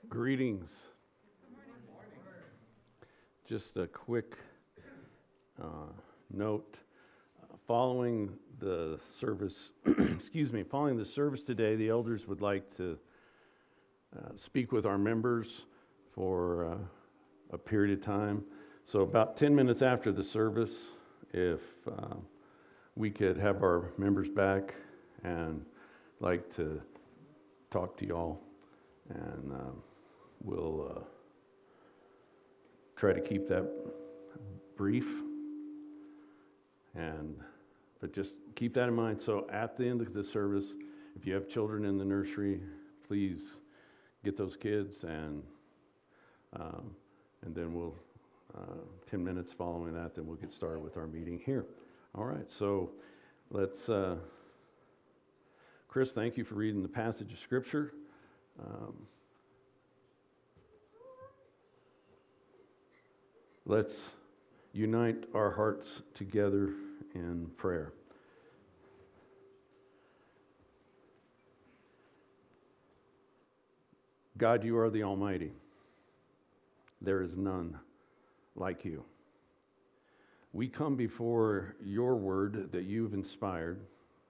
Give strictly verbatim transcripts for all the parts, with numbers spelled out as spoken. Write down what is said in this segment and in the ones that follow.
Greetings. Just a quick uh, note. Uh, following the service, excuse me, following the service today, the elders would like to uh, speak with our members for uh, a period of time. So about ten minutes after the service, if uh, we could have our members back and like to talk to y'all, and uh, we'll uh, try to keep that brief, and but just keep that in mind. So at the end of the service, if you have children in the nursery, please get those kids, and um, and then we'll uh, ten minutes following that, then we'll get started with our meeting here. All right, so let's. Uh, Chris, thank you for reading the passage of Scripture. Um, let's unite our hearts together in prayer. God, you are the Almighty. There is none like you. We come before your word that you've inspired,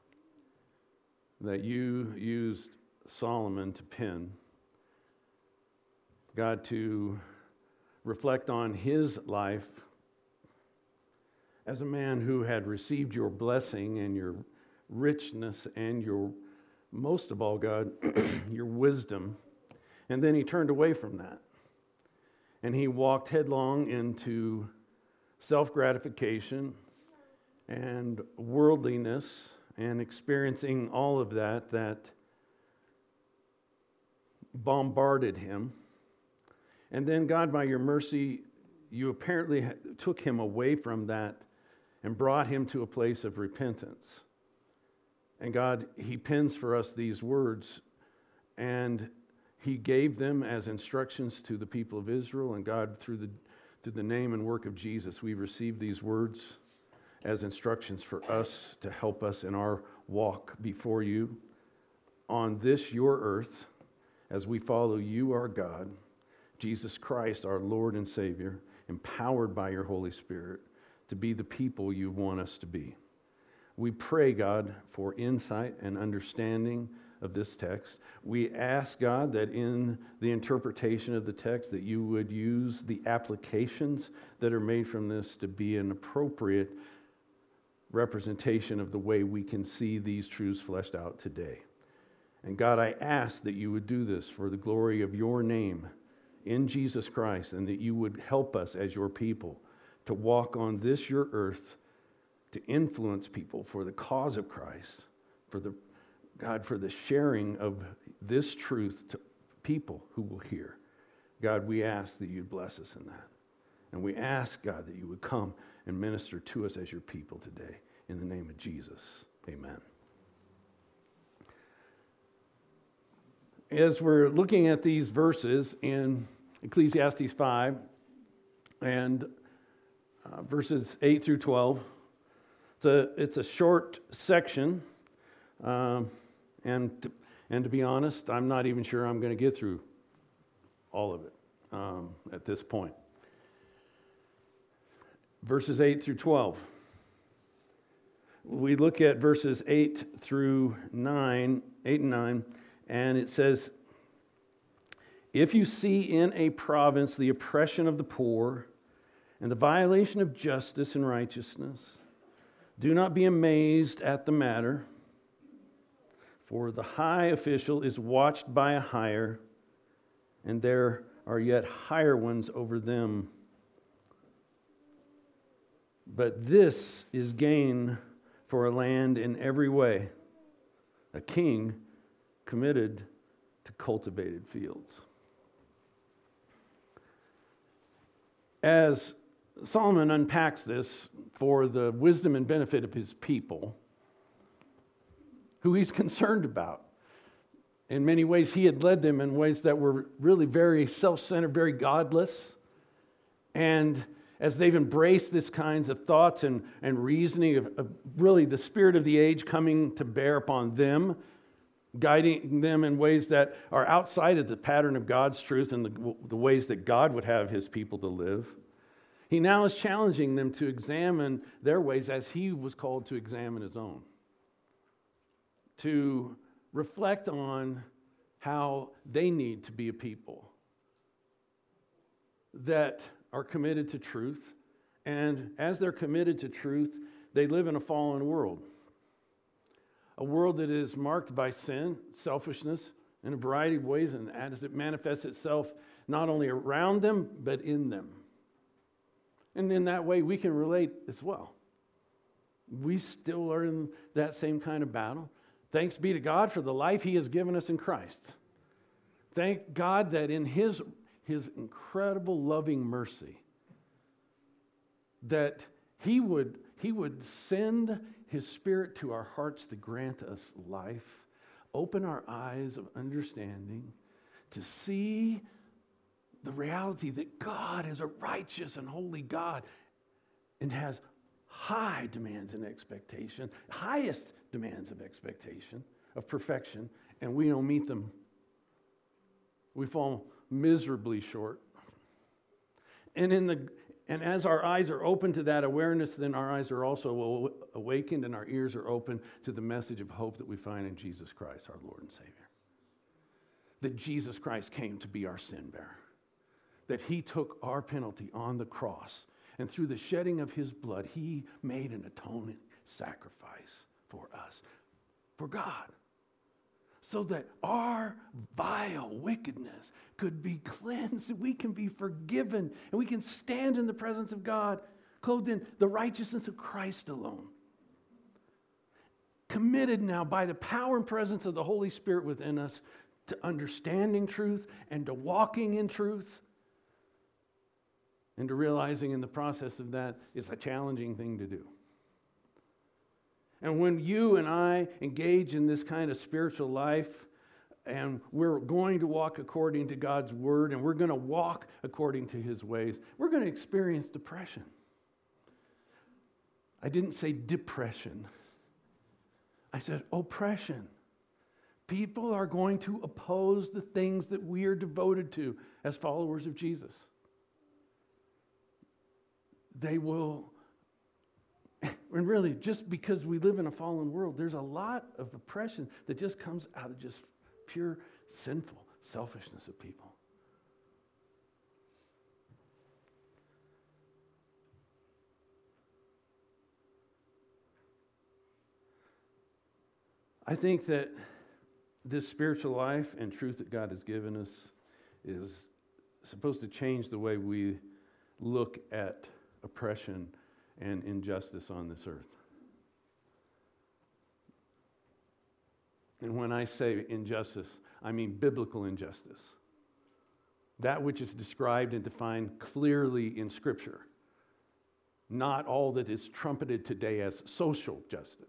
that you used Solomon to pen, God, to reflect on his life as a man who had received your blessing and your richness and your, most of all, God, your wisdom. And then he turned away from that. And he walked headlong into self-gratification and worldliness, and experiencing all of that that bombarded him. And then, God, by your mercy, you apparently took him away from that and brought him to a place of repentance. And God, he pens for us these words, and he gave them as instructions to the people of Israel. And God, through the, through the name and work of Jesus, we receive these words as instructions for us to help us in our walk before you on this your earth, as we follow you, our God, Jesus Christ, our Lord and Savior, empowered by your Holy Spirit to be the people you want us to be. We pray, God, for insight and understanding of this text. We ask, God, that in the interpretation of the text that you would use the applications that are made from this to be an appropriate representation of the way we can see these truths fleshed out today. And God, I ask that you would do this for the glory of your name in Jesus Christ, and that you would help us as your people to walk on this your earth, to influence people for the cause of Christ, for the God, for the sharing of this truth to people who will hear. God, we ask that you'd bless us in that. And we ask, God, that you would come and minister to us as your people today. In the name of Jesus, amen. As we're looking at these verses in Ecclesiastes five and uh, verses eight through twelve, it's a, it's a short section. Um, and, to, and to be honest, I'm not even sure I'm going to get through all of it um, at this point. Verses eight through twelve. We look at verses eight through nine, eight and nine, and it says, "If you see in a province the oppression of the poor and the violation of justice and righteousness, do not be amazed at the matter, for the high official is watched by a higher, and there are yet higher ones over them. But this is gain for a land in every way, a king committed to cultivated fields." As Solomon unpacks this for the wisdom and benefit of his people, who he's concerned about, in many ways he had led them in ways that were really very self-centered, very godless, and as they've embraced this kinds of thoughts and, and reasoning of, of really the spirit of the age coming to bear upon them, guiding them in ways that are outside of the pattern of God's truth and the, the ways that God would have his people to live. He now is challenging them to examine their ways as he was called to examine his own, to reflect on how they need to be a people that are committed to truth. And as they're committed to truth, they live in a fallen world. A world that is marked by sin, selfishness, in a variety of ways, and as it manifests itself not only around them, but in them. And in that way, we can relate as well. We still are in that same kind of battle. Thanks be to God for the life he has given us in Christ. Thank God that in his, his incredible loving mercy, that he would, he would send his Spirit to our hearts to grant us life, open our eyes of understanding, to see the reality that God is a righteous and holy God and has high demands and expectation, highest demands of expectation, of perfection, and we don't meet them. We fall miserably short. And in the and as our eyes are open to that awareness, then our eyes are also awakened and our ears are open to the message of hope that we find in Jesus Christ, our Lord and Savior. That Jesus Christ came to be our sin bearer. That he took our penalty on the cross. And through the shedding of his blood, he made an atoning sacrifice for us, for God. So that our vile wickedness could be cleansed, we can be forgiven, and we can stand in the presence of God, clothed in the righteousness of Christ alone. Committed now by the power and presence of the Holy Spirit within us to understanding truth and to walking in truth, and to realizing in the process of that it's a challenging thing to do. And when you and I engage in this kind of spiritual life, and we're going to walk according to God's word, and we're going to walk according to his ways, we're going to experience depression. I didn't say depression. I said oppression. People are going to oppose the things that we are devoted to as followers of Jesus. They will. And really, just because we live in a fallen world, there's a lot of oppression that just comes out of just pure sinful selfishness of people. I think that this spiritual life and truth that God has given us is supposed to change the way we look at oppression and injustice on this earth. And when I say injustice, I mean biblical injustice. That which is described and defined clearly in Scripture. Not all that is trumpeted today as social justice.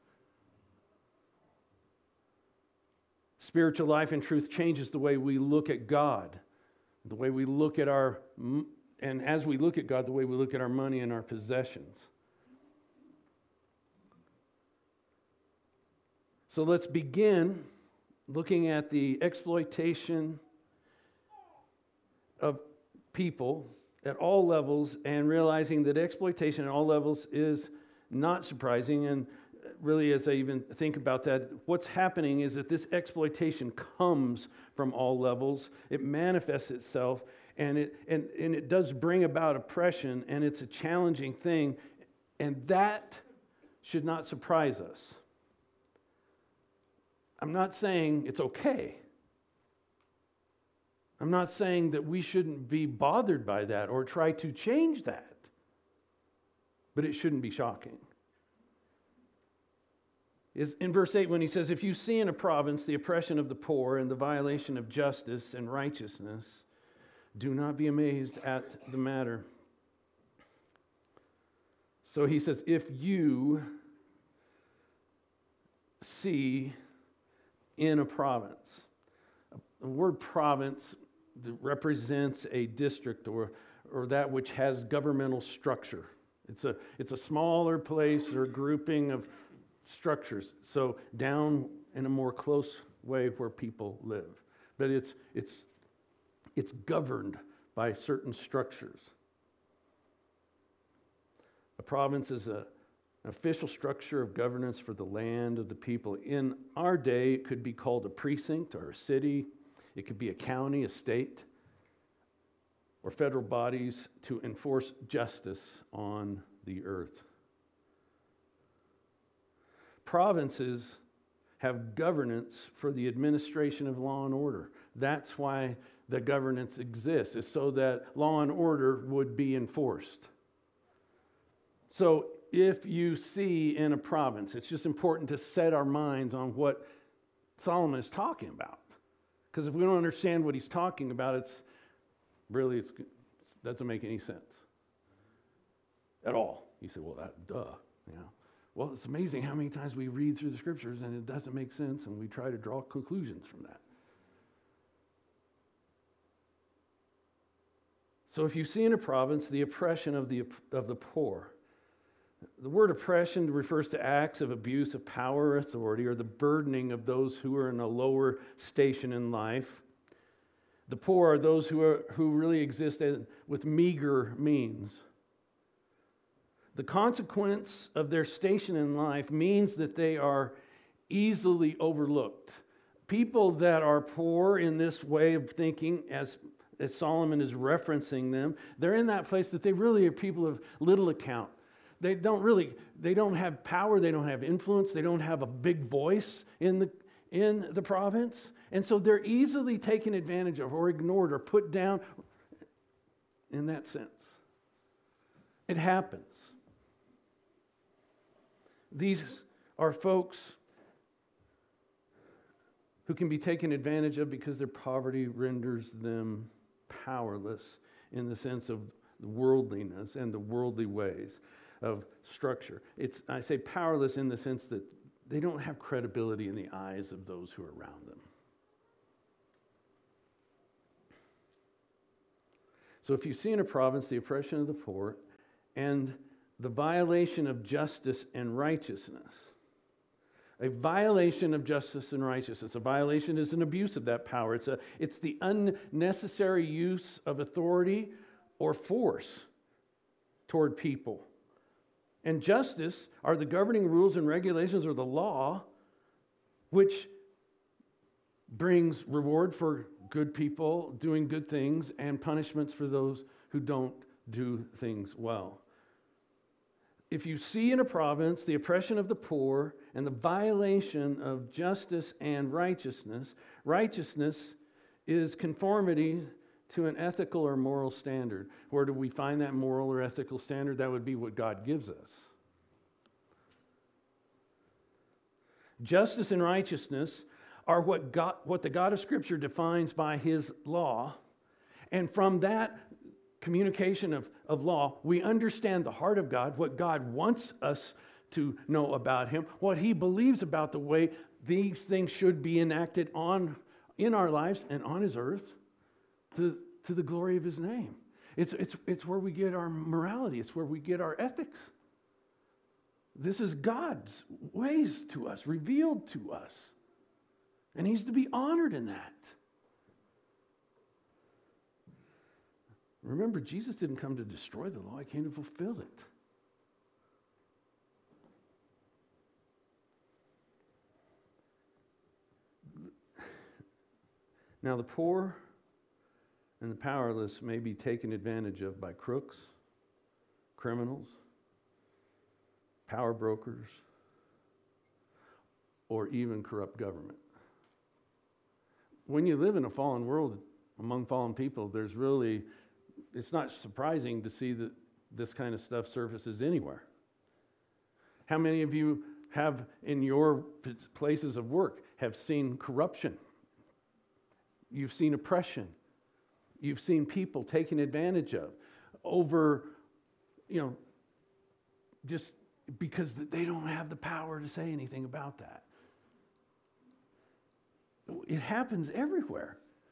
Spiritual life and truth changes the way we look at God, the way we look at our, and as we look at God, the way we look at our money and our possessions. So let's begin looking at the exploitation of people at all levels and realizing that exploitation at all levels is not surprising. And really, as I even think about that, what's happening is that this exploitation comes from all levels. It manifests itself, and it and, and it does bring about oppression, and it's a challenging thing, and that should not surprise us. I'm not saying it's okay. I'm not saying that we shouldn't be bothered by that or try to change that, but it shouldn't be shocking. Is in verse eight when he says, if you see in a province the oppression of the poor and the violation of justice and righteousness, do not be amazed at the matter. So he says, if you see in a province. The word province represents a district or, or that which has governmental structure. It's a, it's a smaller place or grouping of structures. So down in a more close way where people live. But it's, it's, it's governed by certain structures. A province is a, an official structure of governance for the land of the people. In our day, it could be called a precinct or a city. It could be a county, a state, or federal bodies to enforce justice on the earth. Provinces have governance for the administration of law and order. That's why the governance exists, is so that law and order would be enforced. So if you see in a province, it's just important to set our minds on what Solomon is talking about. Because if we don't understand what he's talking about, it's really, it's, it doesn't make any sense at all. You say, well, that, duh, yeah. Well, it's amazing how many times we read through the scriptures and it doesn't make sense, and we try to draw conclusions from that. So if you see in a province the oppression of the, of the poor, the word oppression refers to acts of abuse of power or authority, or the burdening of those who are in a lower station in life. The poor are those who are who really exist with meager means. The consequence of their station in life means that they are easily overlooked. People that are poor in this way of thinking, as, as Solomon is referencing them, they're in that place that they really are people of little account. They don't really, they don't have power, they don't have influence, they don't have a big voice in the in the province. And so they're easily taken advantage of or ignored or put down in that sense. It happens. These are folks who can be taken advantage of because their poverty renders them powerless in the sense of worldliness and the worldly ways of structure. It's, I say powerless in the sense that they don't have credibility in the eyes of those who are around them. So if you see in a province the oppression of the poor and the violation of justice and righteousness, a violation of justice and righteousness, a violation is an abuse of that power. It's, a, it's the unnecessary use of authority or force toward people. And justice are the governing rules and regulations or the law which brings reward for good people doing good things and punishments for those who don't do things well. If you see in a province the oppression of the poor and the violation of justice and righteousness, righteousness is conformity to an ethical or moral standard. Where do we find that moral or ethical standard? That would be what God gives us. Justice and righteousness are what God, what the God of Scripture defines by His law. And from that communication of, of law, we understand the heart of God, what God wants us to know about Him, what He believes about the way these things should be enacted on in our lives and on His earth to, to the glory of His name. It's, it's, it's where we get our morality. It's where we get our ethics. This is God's ways to us, revealed to us. And He's to be honored in that. Remember, Jesus didn't come to destroy the law. He came to fulfill it. Now, the poor and the powerless may be taken advantage of by crooks, criminals, power brokers, or even corrupt government. When you live in a fallen world among fallen people, there's really, it's not surprising to see that this kind of stuff surfaces anywhere. How many of you have in your places of work have seen corruption? You've seen oppression. You've seen people taken advantage of over, you know, just because they don't have the power to say anything about that. It happens everywhere.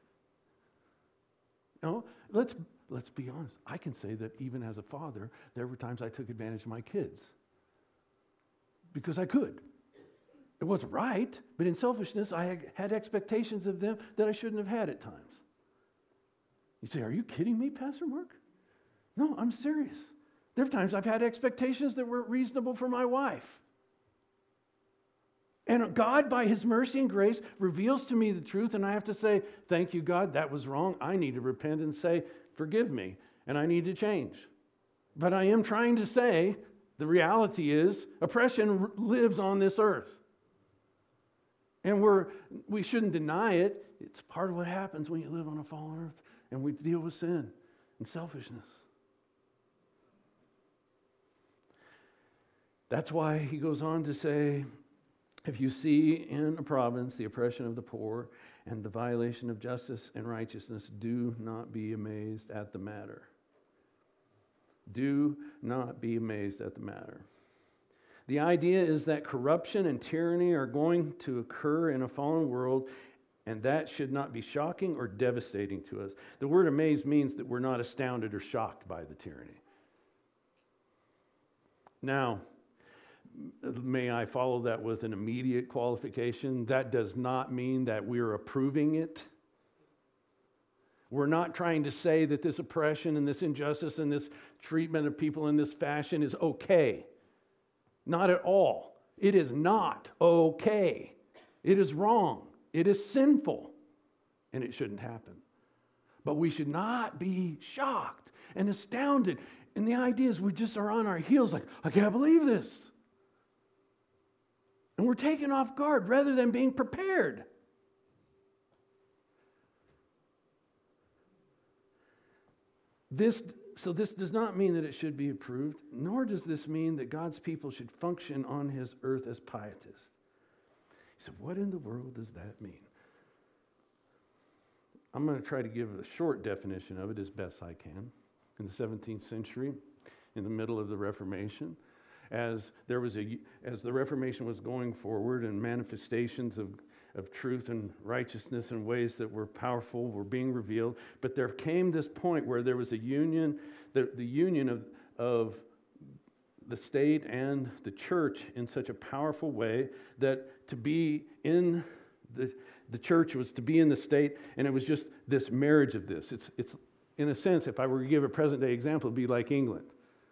You know, let's let's be honest. I can say that even as a father, there were times I took advantage of my kids because I could. It wasn't right, but in selfishness, I had expectations of them that I shouldn't have had at times. You say, are you kidding me, Pastor Mark? No, I'm serious. There are times I've had expectations that weren't reasonable for my wife. And God, by His mercy and grace, reveals to me the truth, and I have to say, thank you, God, that was wrong. I need to repent and say, forgive me, and I need to change. But I am trying to say, the reality is, oppression lives on this earth. And we're, we shouldn't deny it. It's part of what happens when you live on a fallen earth and we deal with sin and selfishness. That's why he goes on to say, if you see in a province the oppression of the poor and the violation of justice and righteousness, do not be amazed at the matter. Do not be amazed at the matter. The idea is that corruption and tyranny are going to occur in a fallen world, and that should not be shocking or devastating to us. The word amazed means that we're not astounded or shocked by the tyranny. Now, may I follow that with an immediate qualification? That does not mean that we're approving it. We're not trying to say that this oppression and this injustice and this treatment of people in this fashion is okay. Not at all. It is not okay. It is wrong. It is sinful. And it shouldn't happen. But we should not be shocked and astounded. And the idea is we just are on our heels like, I can't believe this. And we're taken off guard rather than being prepared. This, so this does not mean that it should be approved, nor does this mean that God's people should function on His earth as pietists. He said, what in the world does that mean? I'm going to try to give a short definition of it as best I can. In the seventeenth century, in the middle of the Reformation, as there was a, as the Reformation was going forward and manifestations of of truth and righteousness in ways that were powerful were being revealed. But there came this point where there was a union, the, the union of, of the state and the church in such a powerful way that to be in the, the church was to be in the state, and it was just this marriage of this. It's, it's in a sense, if I were to give a present day example, it'd be like England.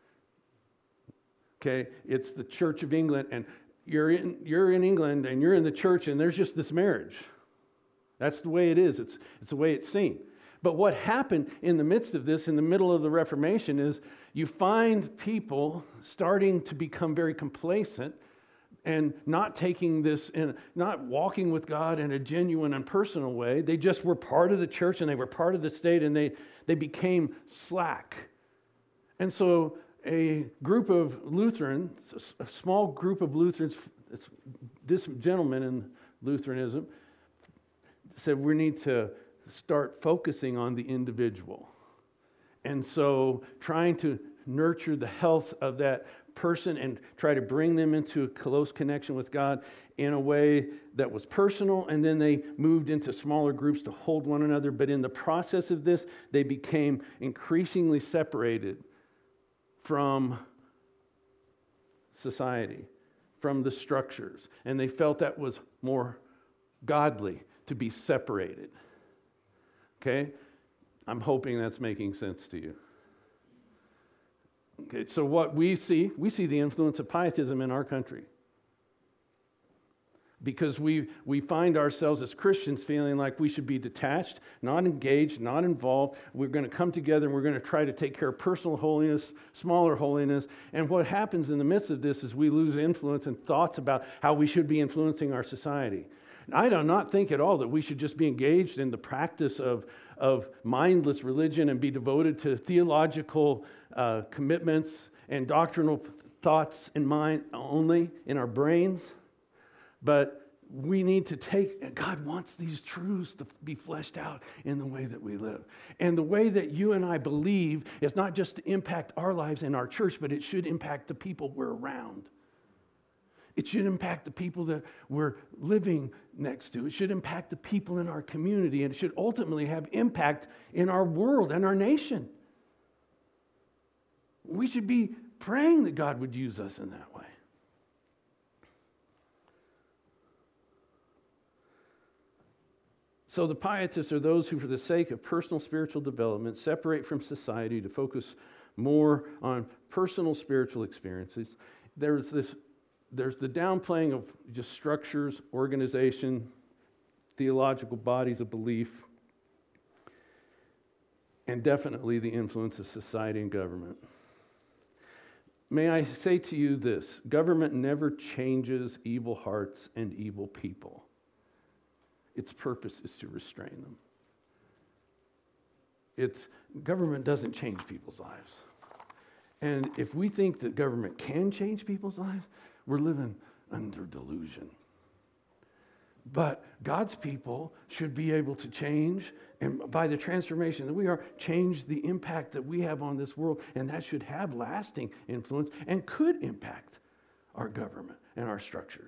Okay, it's the Church of England, and You're in, you're in England and you're in the church and there's just this marriage. That's the way it is. It's, it's the way it's seen. But what happened in the midst of this, in the middle of the Reformation, is you find people starting to become very complacent and not taking this, in, not walking with God in a genuine and personal way. They just were part of the church and they were part of the state, and they, they became slack. And so a group of Lutherans, a small group of Lutherans, this gentleman in Lutheranism said we need to start focusing on the individual. And so trying to nurture the health of that person and try to bring them into a close connection with God in a way that was personal, and then they moved into smaller groups to hold one another. But in the process of this, they became increasingly separated from society, from the structures. And they felt that was more godly to be separated. Okay? I'm hoping that's making sense to you. Okay, so what we see, we see the influence of pietism in our country. Because we, we find ourselves as Christians feeling like we should be detached, not engaged, not involved. We're going to come together and we're going to try to take care of personal holiness, smaller holiness. And what happens in the midst of this is we lose influence and thoughts about how we should be influencing our society. And I do not think at all that we should just be engaged in the practice of, of mindless religion and be devoted to theological uh, commitments and doctrinal thoughts in mind only in our brains. But we need to take, God wants these truths to be fleshed out in the way that we live. And the way that you and I believe is not just to impact our lives in our church, but it should impact the people we're around. It should impact the people that we're living next to. It should impact the people in our community, and it should ultimately have impact in our world and our nation. We should be praying that God would use us in that way. So the pietists are those who, for the sake of personal spiritual development, separate from society to focus more on personal spiritual experiences. There's this, there's the downplaying of just structures, organization, theological bodies of belief, and definitely the influence of society and government. May I say to you this: government never changes evil hearts and evil people. Its purpose is to restrain them. It's, government doesn't change people's lives. And if we think that government can change people's lives, we're living under delusion. But God's people should be able to change, and by the transformation that we are, change the impact that we have on this world, and that should have lasting influence and could impact our government and our structures.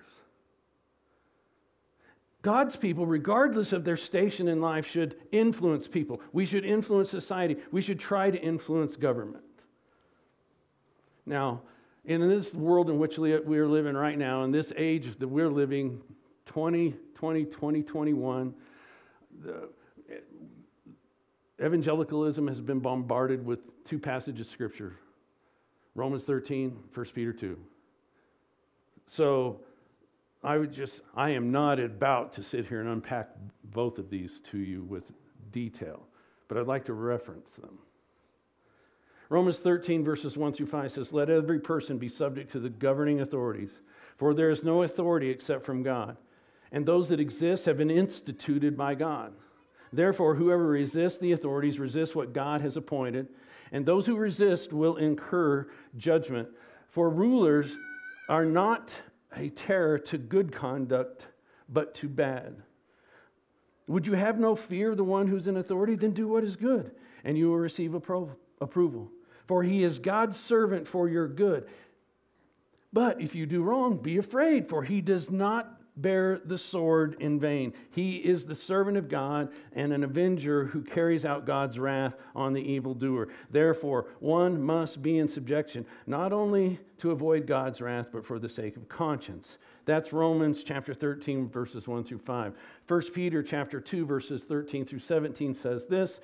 God's people, regardless of their station in life, should influence people. We should influence society. We should try to influence government. Now, in this world in which we are living right now, in this age that we're living, twenty twenty, twenty twenty-one, the evangelicalism has been bombarded with two passages of Scripture, Romans thirteen, First Peter two. So I would just, I am not about to sit here and unpack both of these to you with detail, but I'd like to reference them. Romans thirteen, verses one through five says, "Let every person be subject to the governing authorities, for there is no authority except from God, and those that exist have been instituted by God. Therefore, whoever resists the authorities resists what God has appointed, and those who resist will incur judgment. For rulers are not a terror to good conduct, but to bad. Would you have no fear of the one who's in authority? Then do what is good, and you will receive appro- approval. For he is God's servant for your good. But if you do wrong, be afraid, for he does not bear the sword in vain. He is the servant of God and an avenger who carries out God's wrath on the evildoer. Therefore, one must be in subjection, not only to avoid God's wrath, but for the sake of conscience." That's Romans chapter thirteen, verses one through five. First Peter chapter two, verses thirteen through seventeen says this,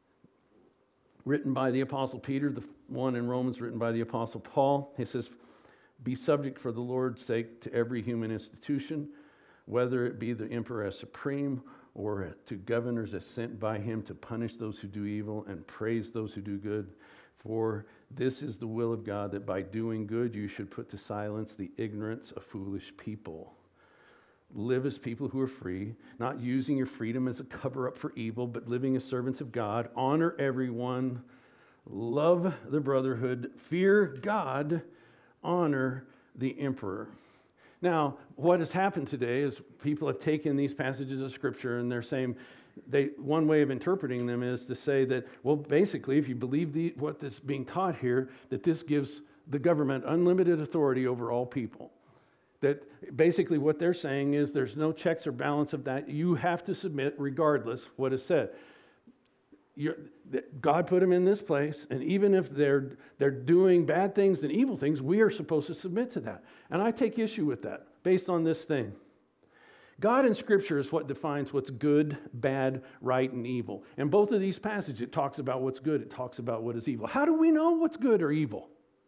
written by the Apostle Peter, the one in Romans written by the Apostle Paul. He says, "Be subject for the Lord's sake to every human institution, whether it be the emperor as supreme or to governors as sent by him to punish those who do evil and praise those who do good. For this is the will of God, that by doing good you should put to silence the ignorance of foolish people. Live as people who are free, not using your freedom as a cover-up for evil, but living as servants of God. Honor everyone. Love the brotherhood. Fear God. Honor the emperor." Now, what has happened today is people have taken these passages of Scripture and they're saying, they, one way of interpreting them is to say that, well, basically, if you believe the, what is being taught here, that this gives the government unlimited authority over all people. That basically what they're saying is there's no checks or balance of that. You have to submit regardless what is said. You're, God put them in this place, and even if they're they're doing bad things and evil things, we are supposed to submit to that. And I take issue with that based on this thing. God in Scripture is what defines what's good, bad, right, and evil. And both of these passages, it talks about what's good, it talks about what is evil. How do we know what's good or evil?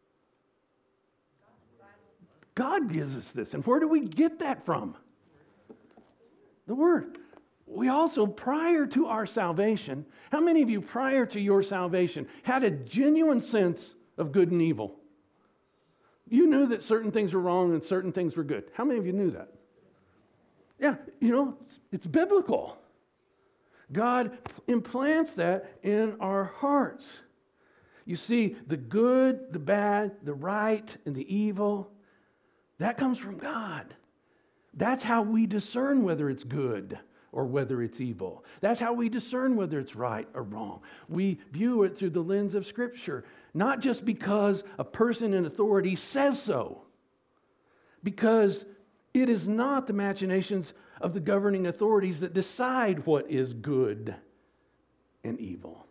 God gives us this. And where do we get that from? The Word. We also, prior to our salvation, how many of you prior to your salvation had a genuine sense of good and evil? You knew that certain things were wrong and certain things were good. How many of you knew that? Yeah, you know, it's biblical. God implants that in our hearts. You see, the good, the bad, the right, and the evil, that comes from God. That's how we discern whether it's good or whether it's evil. That's how we discern whether it's right or wrong. We view it through the lens of Scripture, not just because a person in authority says so, because it is not the machinations of the governing authorities that decide what is good and evil.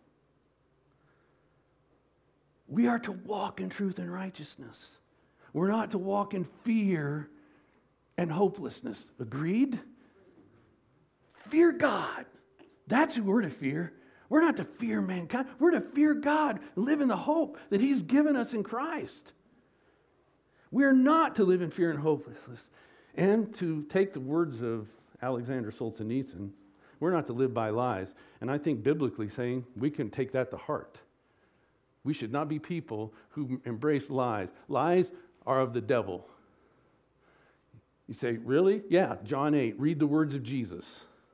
We are to walk in truth and righteousness. We're not to walk in fear and hopelessness. Agreed? Fear God. That's who we're to fear. We're not to fear mankind. We're to fear God, live in the hope that He's given us in Christ. We're not to live in fear and hopelessness. And to take the words of Alexander Solzhenitsyn, we're not to live by lies. And I think biblically saying we can take that to heart. We should not be people who embrace lies. Lies are of the devil. You say, really? Yeah, John eight, read the words of Jesus.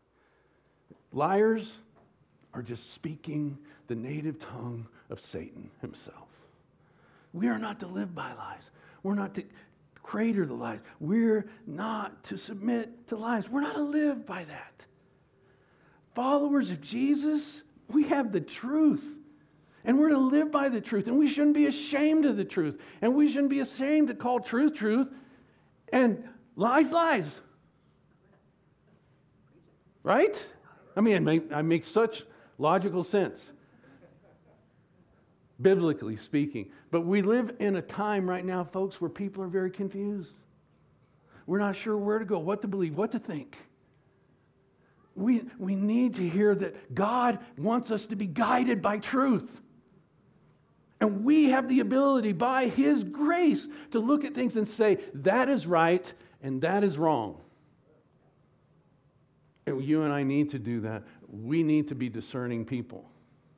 Liars are just speaking the native tongue of Satan himself. We are not to live by lies. We're not to crater the lies. We're not to submit to lies. We're not to live by that. Followers of Jesus, we have the truth. And we're to live by the truth. And we shouldn't be ashamed of the truth. And we shouldn't be ashamed to call truth, truth. And lies, lies. Right? I mean, I make, I make such logical sense, biblically speaking. But we live in a time right now, folks, where people are very confused. We're not sure where to go, what to believe, what to think. We, we need to hear that God wants us to be guided by truth. And we have the ability, by His grace, to look at things and say, that is right and that is wrong. And you and I need to do that. We need to be discerning people.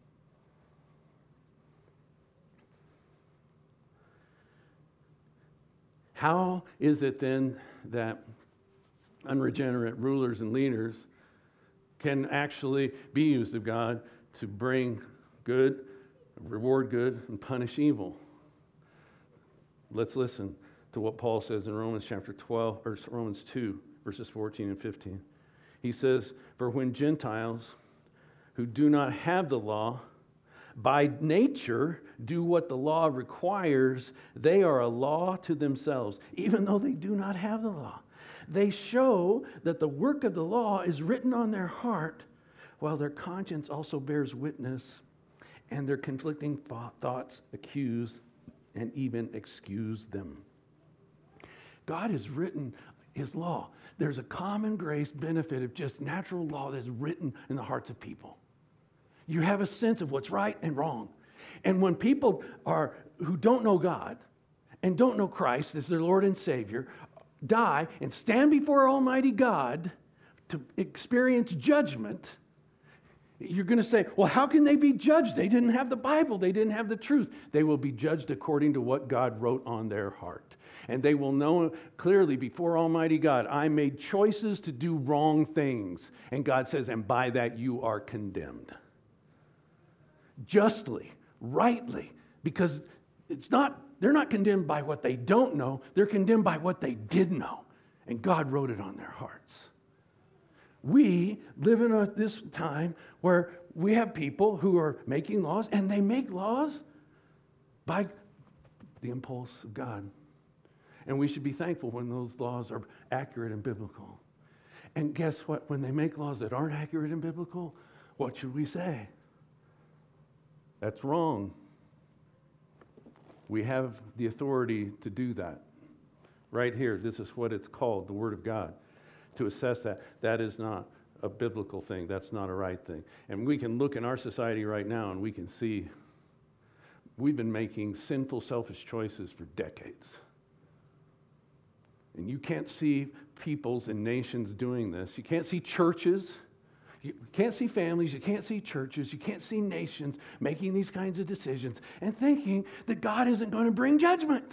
How is it then that unregenerate rulers and leaders can actually be used of God to bring good, reward good, and punish evil? Let's listen to what Paul says in Romans chapter twelve, or Romans two, verses fourteen and fifteen. He says, "For when Gentiles who do not have the law, by nature do what the law requires, they are a law to themselves, even though they do not have the law. They show that the work of the law is written on their heart, while their conscience also bears witness, and their conflicting thoughts accuse and even excuse them." God has written His law. There's a common grace benefit of just natural law that's written in the hearts of people. You have a sense of what's right and wrong. And when people are who don't know God and don't know Christ as their Lord and Savior die and stand before Almighty God to experience judgment, you're going to say, well, how can they be judged? They didn't have the Bible. They didn't have the truth. They will be judged according to what God wrote on their heart. And they will know clearly before Almighty God, I made choices to do wrong things. And God says, and by that you are condemned. Justly, rightly, because it's not, they're not condemned by what they don't know. They're condemned by what they did know. And God wrote it on their hearts. We live in a, this time where we have people who are making laws, and they make laws by the impulse of God. And we should be thankful when those laws are accurate and biblical. And guess what? When they make laws that aren't accurate and biblical, what should we say? That's wrong. We have the authority to do that. Right here, this is what it's called, the Word of God. To assess that, that is not a biblical thing. That's not a right thing. And we can look in our society right now and we can see we've been making sinful, selfish choices for decades. And you can't see peoples and nations doing this. You can't see churches. You can't see families. You can't see churches. You can't see nations making these kinds of decisions and thinking that God isn't going to bring judgment.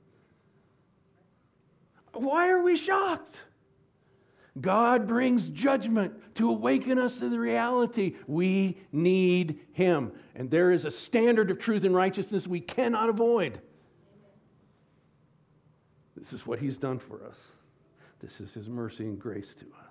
Why are we shocked? God brings judgment to awaken us to the reality. We need Him. And there is a standard of truth and righteousness we cannot avoid. This is what He's done for us. This is His mercy and grace to us.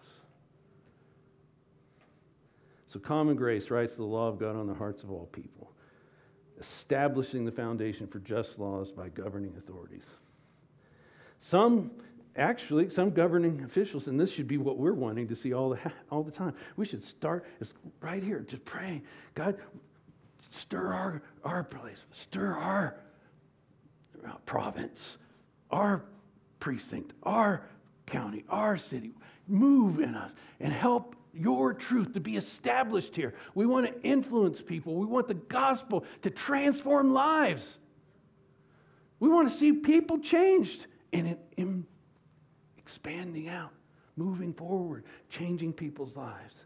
So common grace writes the law of God on the hearts of all people, establishing the foundation for just laws by governing authorities. Some Actually, some governing officials, and this should be what we're wanting to see all the all the time. We should start right here, just praying. God, stir our, our place, stir our province, our precinct, our county, our city. Move in us and help your truth to be established here. We want to influence people. We want the gospel to transform lives. We want to see people changed and it in expanding out, moving forward, changing people's lives.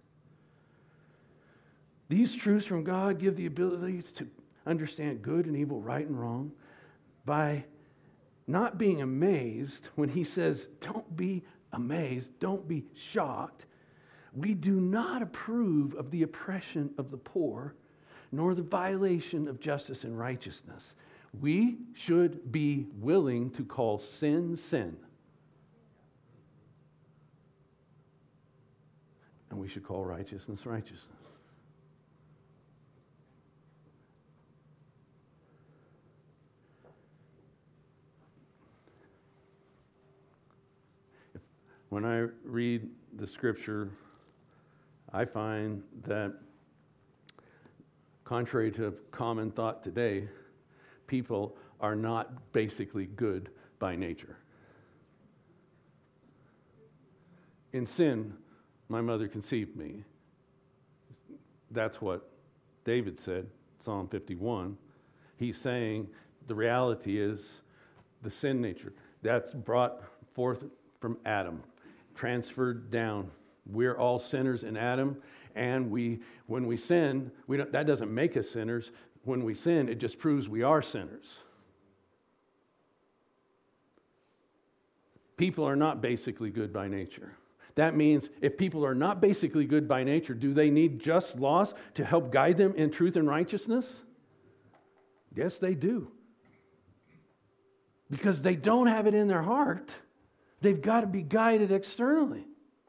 These truths from God give the ability to understand good and evil, right and wrong, by not being amazed when he says, don't be amazed, don't be shocked. We do not approve of the oppression of the poor, nor the violation of justice and righteousness. We should be willing to call sin, sin. And we should call righteousness, righteousness. When I read the scripture, I find that, contrary to common thought today, people are not basically good by nature. In sin, my mother conceived me. That's what David said, Psalm fifty-one. He's saying the reality is the sin nature. That's brought forth from Adam, transferred down. We're all sinners in Adam, and we, when we sin, we don't, that doesn't make us sinners. When we sin, it just proves we are sinners. People are not basically good by nature. That means if people are not basically good by nature, do they need just laws to help guide them in truth and righteousness? Yes, they do. Because they don't have it in their heart. They've got to be guided externally.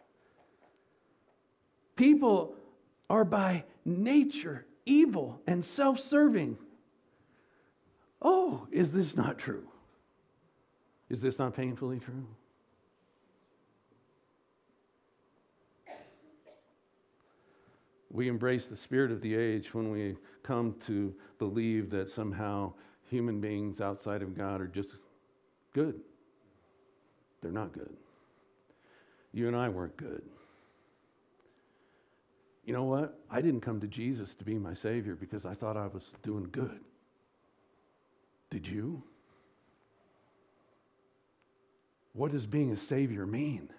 People are by nature evil and self-serving. Oh, is this not true? Is this not painfully true? We embrace the spirit of the age when we come to believe that somehow human beings outside of God are just good. They're not good. You and I weren't good. You know what? I didn't come to Jesus to be my Savior because I thought I was doing good. Did you? What does being a Savior mean?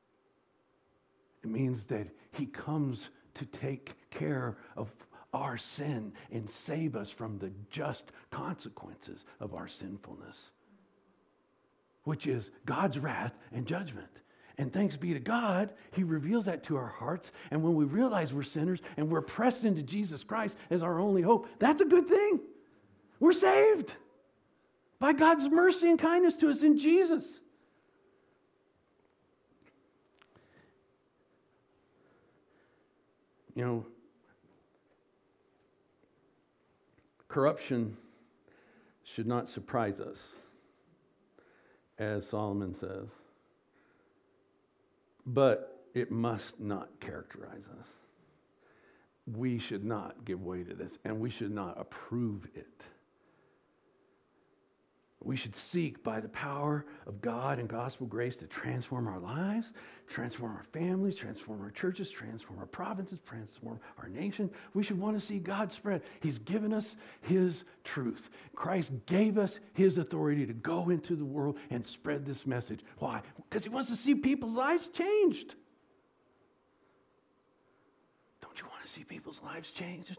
It means that He comes to take care of our sin and save us from the just consequences of our sinfulness, which is God's wrath and judgment. And thanks be to God, He reveals that to our hearts. And when we realize we're sinners and we're pressed into Jesus Christ as our only hope, that's a good thing. We're saved by God's mercy and kindness to us in Jesus. You know, corruption should not surprise us, as Solomon says. But it must not characterize us. We should not give way to this, and we should not approve it. We should seek by the power of God and gospel grace to transform our lives, transform our families, transform our churches, transform our provinces, transform our nation. We should want to see God spread. He's given us His truth. Christ gave us His authority to go into the world and spread this message. Why? Because He wants to see people's lives changed. Don't you want to see people's lives changed?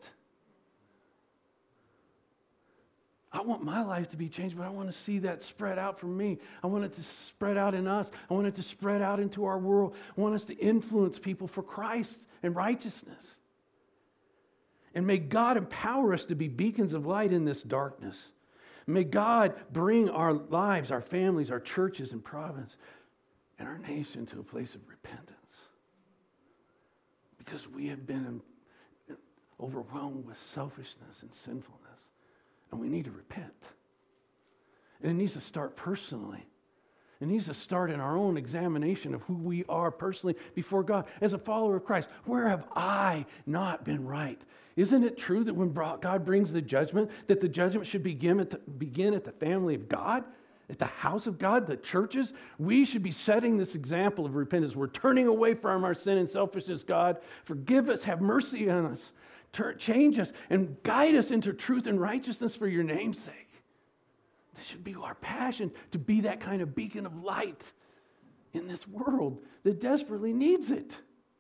I want my life to be changed, but I want to see that spread out from me. I want it to spread out in us. I want it to spread out into our world. I want us to influence people for Christ and righteousness. And may God empower us to be beacons of light in this darkness. May God bring our lives, our families, our churches and province, and our nation to a place of repentance. Because we have been overwhelmed with selfishness and sinfulness. And we need to repent. And it needs to start personally. It needs to start in our own examination of who we are personally before God. As a follower of Christ, where have I not been right? Isn't it true that when God brings the judgment, that the judgment should begin at the, begin at the family of God? at the house of God, the churches, we should be setting this example of repentance. We're turning away from our sin and selfishness, God. Forgive us, have mercy on us, Turn, change us, and guide us into truth and righteousness for your name's sake. This should be our passion, to be that kind of beacon of light in this world that desperately needs it.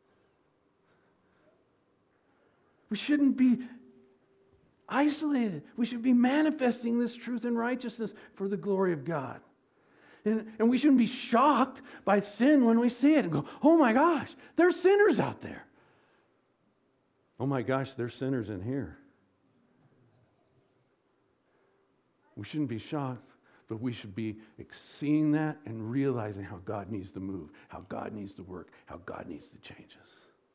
We shouldn't be isolated. We should be manifesting this truth and righteousness for the glory of God. And, and we shouldn't be shocked by sin when we see it and go, oh my gosh, there's sinners out there. Oh my gosh, there's sinners in here. We shouldn't be shocked, but we should be seeing that and realizing how God needs to move, how God needs to work, how God needs to change us.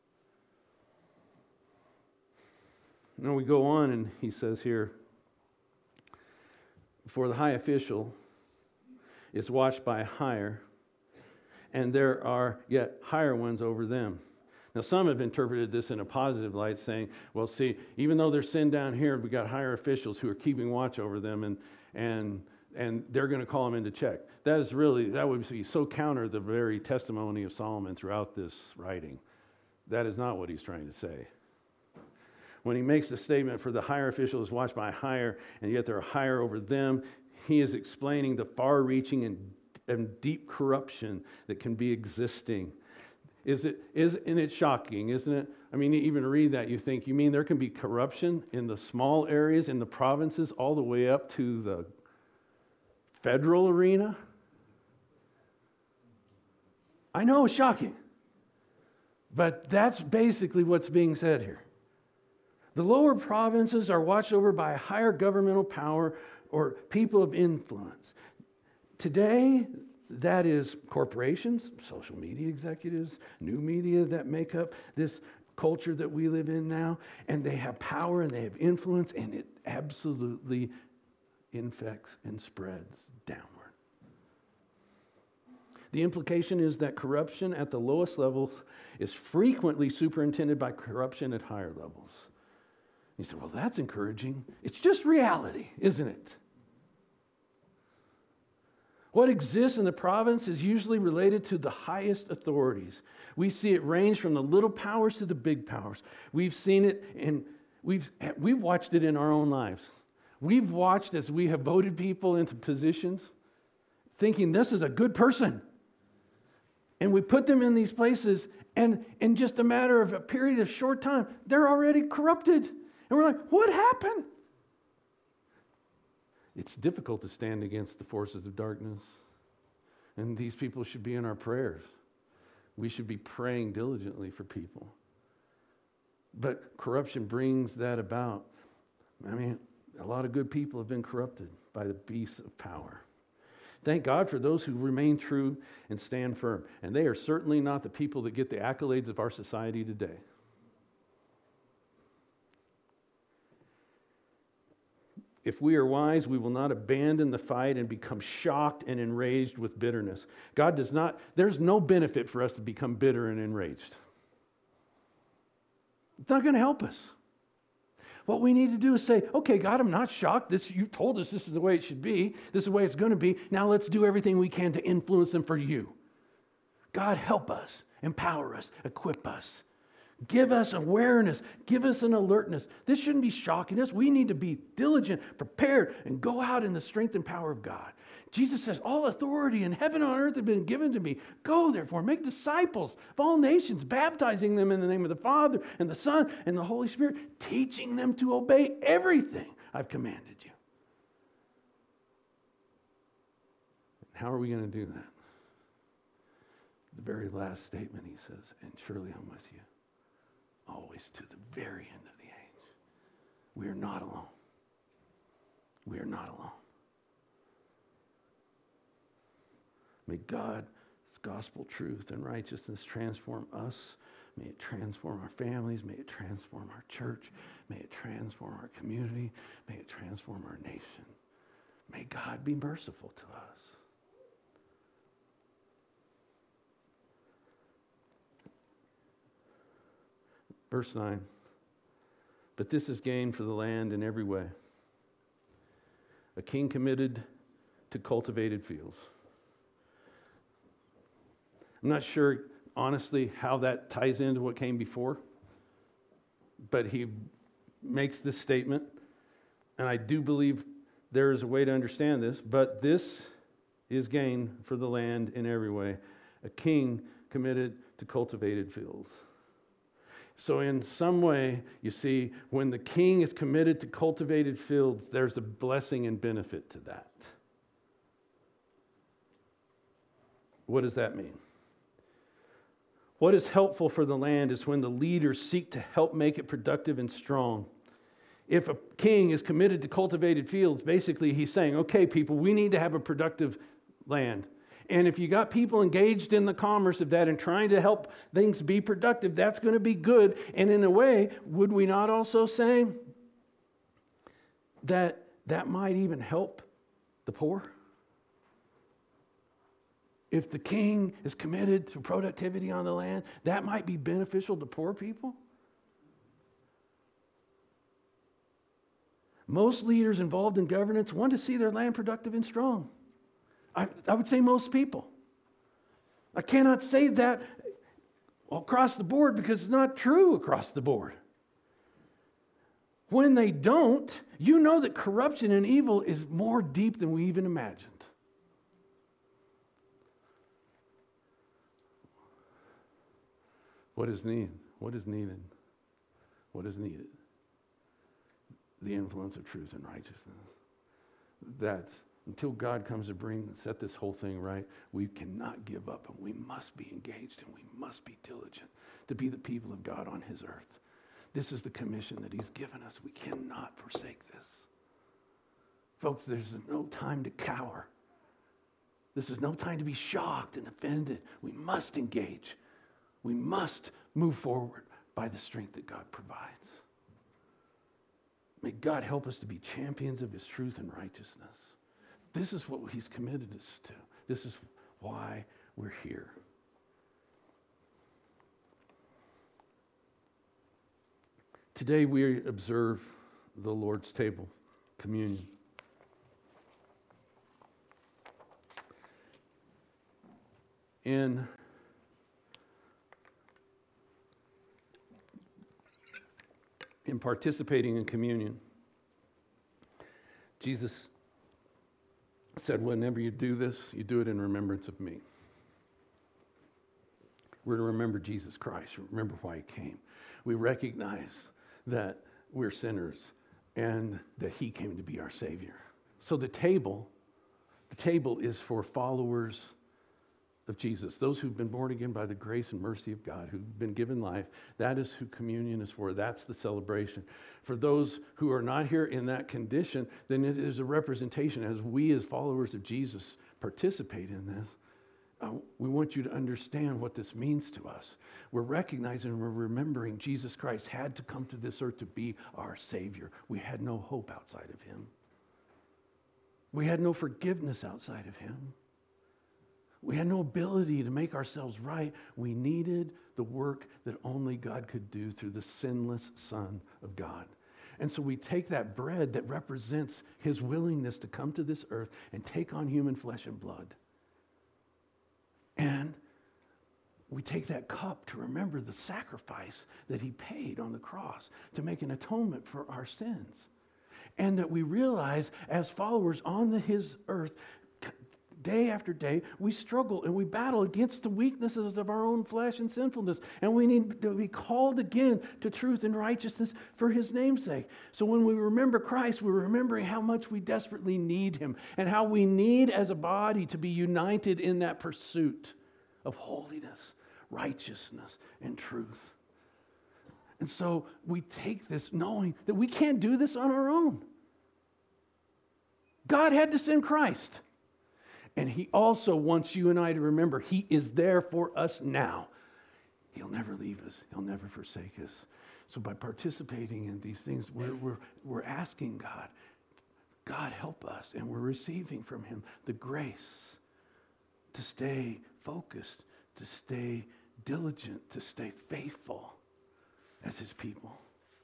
Now we go on, and he says here, for the high official is watched by a higher, and there are yet higher ones over them. Now some have interpreted this in a positive light, saying, well, see, even though there's sin down here, we got higher officials who are keeping watch over them, and and and they're going to call them into check. That is really, that would be so counter the very testimony of Solomon throughout this writing. That is not what he's trying to say. When he makes the statement, for the higher official is watched by a higher, and yet there are higher over them, he is explaining the far-reaching and, and deep corruption that can be existing. Is it, is, and it's shocking, isn't it? I mean, you even read that, you think, you mean there can be corruption in the small areas, in the provinces, all the way up to the federal arena? I know it's shocking, but that's basically what's being said here. The lower provinces are watched over by a higher governmental power or people of influence. Today, that is corporations, social media executives, new media that make up this culture that we live in now, and they have power and they have influence, and it absolutely infects and spreads downward. The implication is that corruption at the lowest levels is frequently superintended by corruption at higher levels. You say, well, that's encouraging. It's just reality, isn't it? What exists in the province is usually related to the highest authorities. We see it range from the little powers to the big powers. We've seen it, and we've, we've watched it in our own lives. We've watched as we have voted people into positions, thinking this is a good person. And we put them in these places, and in just a matter of a period of short time, they're already corrupted. And we're like, what happened? It's difficult to stand against the forces of darkness. And these people should be in our prayers. We should be praying diligently for people. But corruption brings that about. I mean, a lot of good people have been corrupted by the beasts of power. Thank God for those who remain true and stand firm. And they are certainly not the people that get the accolades of our society today. If we are wise, we will not abandon the fight and become shocked and enraged with bitterness. God does not, there's no benefit for us to become bitter and enraged. It's not going to help us. What we need to do is say, okay, God, I'm not shocked. This, you've told us this is the way it should be. This is the way it's going to be. Now let's do everything we can to influence them for you. God, help us, empower us, equip us. Give us awareness. Give us an alertness. This shouldn't be shocking us. We need to be diligent, prepared, and go out in the strength and power of God. Jesus says, all authority in heaven and on earth have been given to me. Go, therefore, make disciples of all nations, baptizing them in the name of the Father and the Son and the Holy Spirit, teaching them to obey everything I've commanded you. How are we going to do that? The very last statement, he says, and surely I'm with you, always to the very end of the age. We are not alone. We are not alone. May God's gospel truth and righteousness transform us. May it transform our families. May it transform our church. May it transform our community. May it transform our nation. May God be merciful to us. Verse nine. But this is gain for the land in every way. A king committed to cultivated fields. I'm not sure, honestly, how that ties into what came before, but he makes this statement, and I do believe there is a way to understand this, but this is gain for the land in every way, a king committed to cultivated fields. So in some way, you see, when the king is committed to cultivated fields, there's a blessing and benefit to that. What does that mean? What is helpful for the land is when the leaders seek to help make it productive and strong. If a king is committed to cultivated fields, basically he's saying, okay, people, we need to have a productive land. And if you got people engaged in the commerce of that and trying to help things be productive, that's going to be good. And in a way, would we not also say that that might even help the poor? If the king is committed to productivity on the land, that might be beneficial to poor people. Most leaders involved in governance want to see their land productive and strong. I, I would say most people. I cannot say that across the board because it's not true across the board. When they don't, you know that corruption and evil is more deep than we even imagined. What is needed? What is needed? What is needed? The influence of truth and righteousness. That's until God comes to bring set this whole thing right, we cannot give up, and we must be engaged, and we must be diligent to be the people of God on his earth. This is the commission that he's given us. We cannot forsake this. Folks, there's no time to cower. This is no time to be shocked and offended. We must engage. We must move forward by the strength that God provides. May God help us to be champions of his truth and righteousness. This is what he's committed us to. This is why we're here. Today we observe the Lord's table, communion. In In participating in communion, Jesus said, whenever you do this, you do it in remembrance of me. We're to remember Jesus Christ, remember why he came. We recognize that we're sinners and that he came to be our Savior. So the table, the table is for followers of Jesus, those who've been born again by the grace and mercy of God, who've been given life. That is who communion is for. That's the celebration. For those who are not here in that condition, then it is a representation. As we as followers of Jesus participate in this, uh, we want you to understand what this means to us. We're recognizing and we're remembering Jesus Christ had to come to this earth to be our Savior. We had no hope outside of him. We had no forgiveness outside of him. We had no ability to make ourselves right. We needed the work that only God could do through the sinless Son of God. And so we take that bread that represents his willingness to come to this earth and take on human flesh and blood. And we take that cup to remember the sacrifice that he paid on the cross to make an atonement for our sins. And that we realize as followers on the, his earth, day after day, we struggle and we battle against the weaknesses of our own flesh and sinfulness. And we need to be called again to truth and righteousness for his name's sake. So when we remember Christ, we're remembering how much we desperately need him and how we need as a body to be united in that pursuit of holiness, righteousness, and truth. And so we take this knowing that we can't do this on our own. God had to send Christ. And he also wants you and I to remember he is there for us now. He'll never leave us. He'll never forsake us. So by participating in these things, we're, we're, we're asking God, God help us. And we're receiving from him the grace to stay focused, to stay diligent, to stay faithful as his people.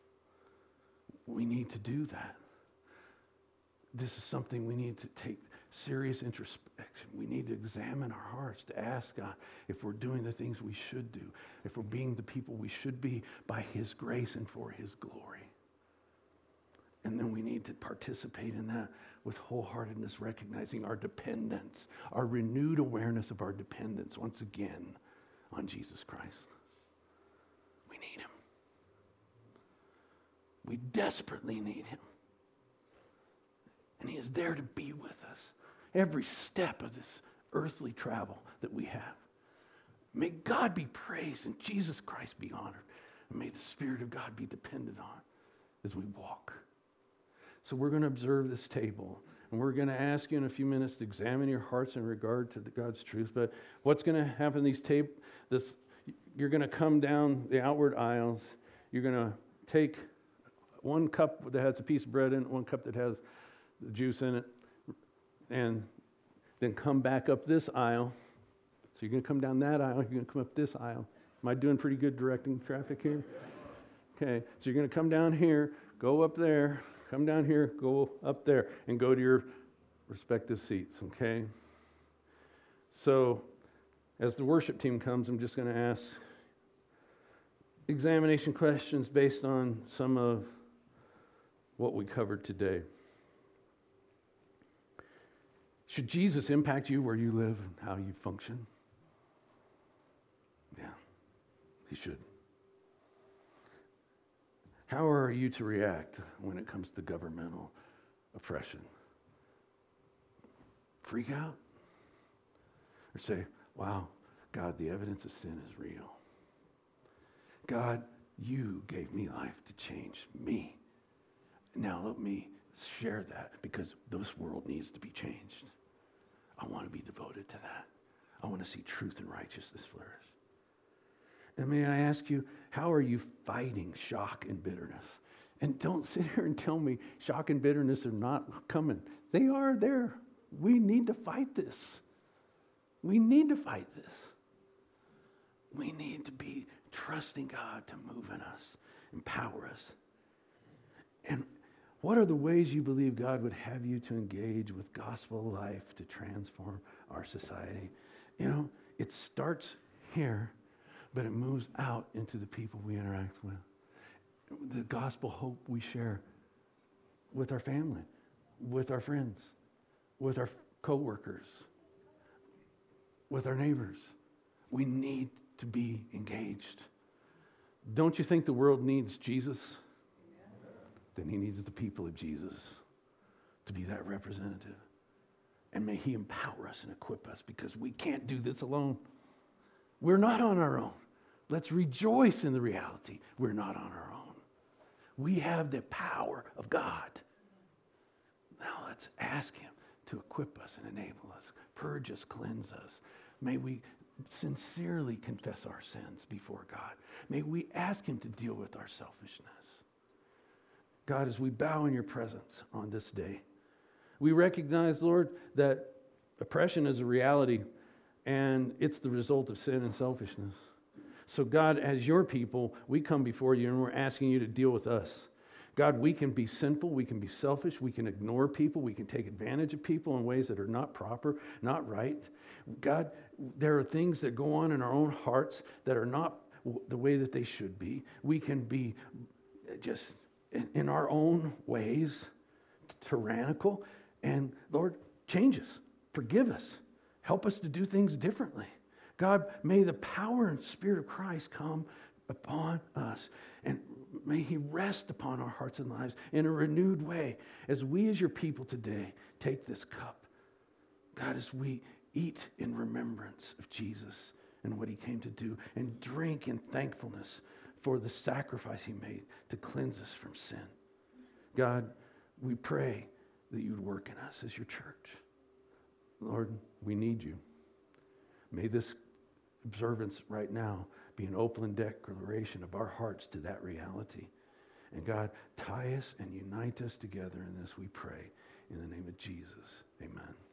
We need to do that. This is something we need to take serious introspection. We need to examine our hearts, to ask God if we're doing the things we should do, if we're being the people we should be by His grace and for His glory. And then we need to participate in that with wholeheartedness, recognizing our dependence, our renewed awareness of our dependence once again on Jesus Christ. We need Him. We desperately need Him. And He is there to be with us every step of this earthly travel that we have. May God be praised and Jesus Christ be honored. And may the Spirit of God be depended on as we walk. So we're going to observe this table. And we're going to ask you in a few minutes to examine your hearts in regard to the God's truth. But what's going to happen in these tape, this, you're going to come down the outward aisles. You're going to take one cup that has a piece of bread in it, one cup that has the juice in it, and then come back up this aisle. So you're going to come down that aisle. You're going to come up this aisle. Am I doing pretty good directing traffic here? Okay, so you're going to come down here, go up there, come down here, go up there, and go to your respective seats, okay? So as the worship team comes, I'm just going to ask examination questions based on some of what we covered today. Should Jesus impact you where you live and how you function? Yeah, He should. How are you to react when it comes to governmental oppression? Freak out? Or say, wow, God, the evidence of sin is real. God, you gave me life to change me. Now let me share that because this world needs to be changed. I want to be devoted to that. I want to see truth and righteousness flourish. And may I ask you, how are you fighting shock and bitterness? And don't sit here and tell me shock and bitterness are not coming. They are there. We need to fight this. We need to fight this. We need to be trusting God to move in us, empower us. And what are the ways you believe God would have you to engage with gospel life to transform our society? You know, it starts here, but it moves out into the people we interact with. The gospel hope we share with our family, with our friends, with our co-workers, with our neighbors. We need to be engaged. Don't you think the world needs Jesus? Then He needs the people of Jesus to be that representative. And may He empower us and equip us because we can't do this alone. We're not on our own. Let's rejoice in the reality we're not on our own. We have the power of God. Now let's ask Him to equip us and enable us, purge us, cleanse us. May we sincerely confess our sins before God. May we ask Him to deal with our selfishness. God, as we bow in your presence on this day, we recognize, Lord, that oppression is a reality and it's the result of sin and selfishness. So God, as your people, we come before you and we're asking you to deal with us. God, we can be sinful, we can be selfish, we can ignore people, we can take advantage of people in ways that are not proper, not right. God, there are things that go on in our own hearts that are not the way that they should be. We can be just in, in our own ways tyrannical. And Lord, change us, forgive us, help us to do things differently. God, may the power and Spirit of Christ come upon us, and may He rest upon our hearts and lives in a renewed way as we as your people today take this cup. God, as we eat in remembrance of Jesus and what He came to do, and drink in thankfulness for the sacrifice He made to cleanse us from sin. God, we pray that you would work in us as your church. Lord, we need you. May this observance right now be an open declaration of our hearts to that reality. And God, tie us and unite us together in this, we pray. In the name of Jesus, amen.